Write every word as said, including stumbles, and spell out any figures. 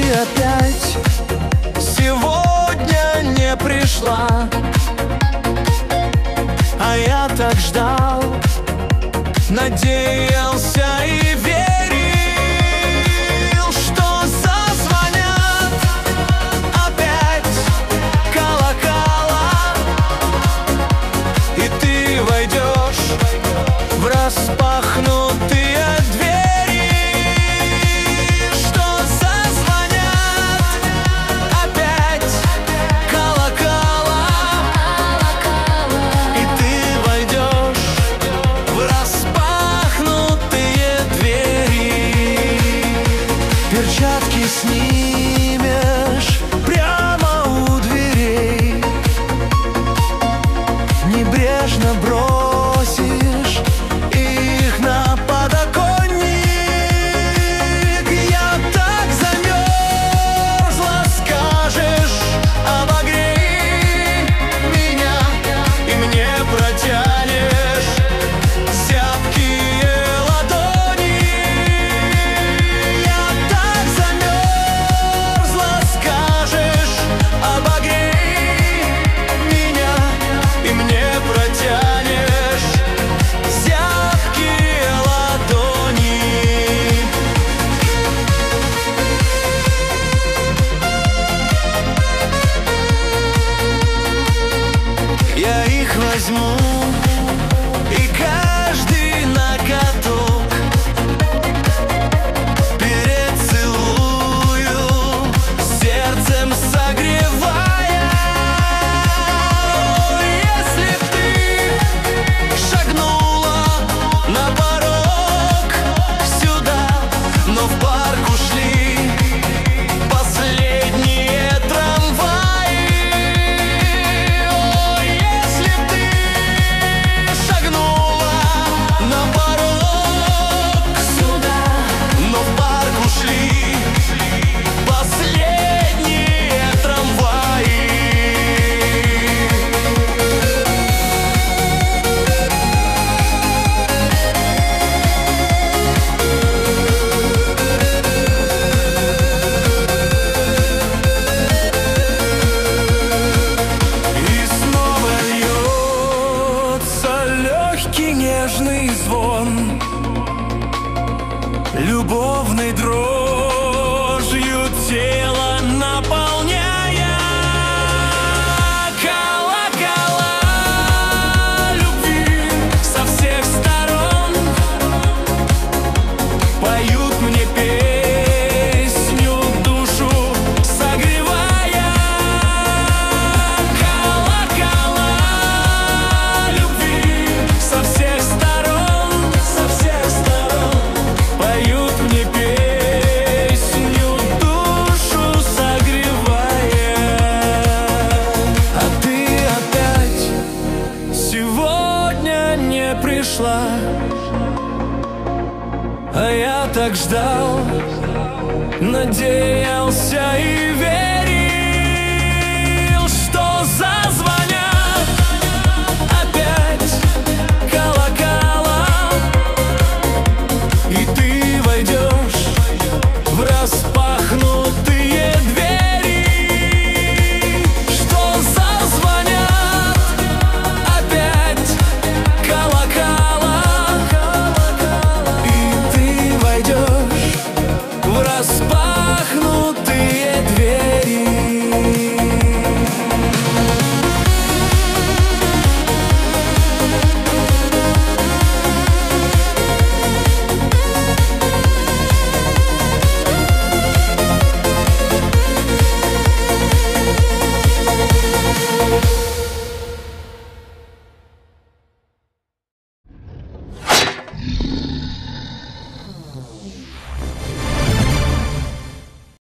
опять сегодня не пришла, а я так ждал, надеялся и верил, что зазвонят опять колокола, и ты войдешь в распахнутые двери, что зазвонят опять колокола, и ты войдешь в распахнутые двери. Перчатки снимешь прямо у дверей, небрежно бросишь их на подоконник. Я так замерзла, скажешь, обогрей меня, и мне протянешь зябкие ладони. Я так замерзла, скажешь, обогрей меня, и мне протянешь зябкие ладони. Я их возьму, и каждый ноготок перецелую, сердцем согревая. Если б ты шагнула на порог сюда, но в парк ушли последние трамваи. О, если б ты шагнула на порог сюда, но в парк ушли последние трамваи. И снова льется легкий нежный звон, любовной дрожью тело наполняя. Колокола любви со всех сторон поют мне песню, душу согревая. Колокола любви со всех сторон, со всех сторон поют мне песню, душу согревая. А ты опять сегодня не пришла, а я так ждал, надеялся и верил, что зазвонят опять колокола, и ты войдешь в распахнутые двери, что зазвонят опять колокола, и ты войдешь в распахнутые двери.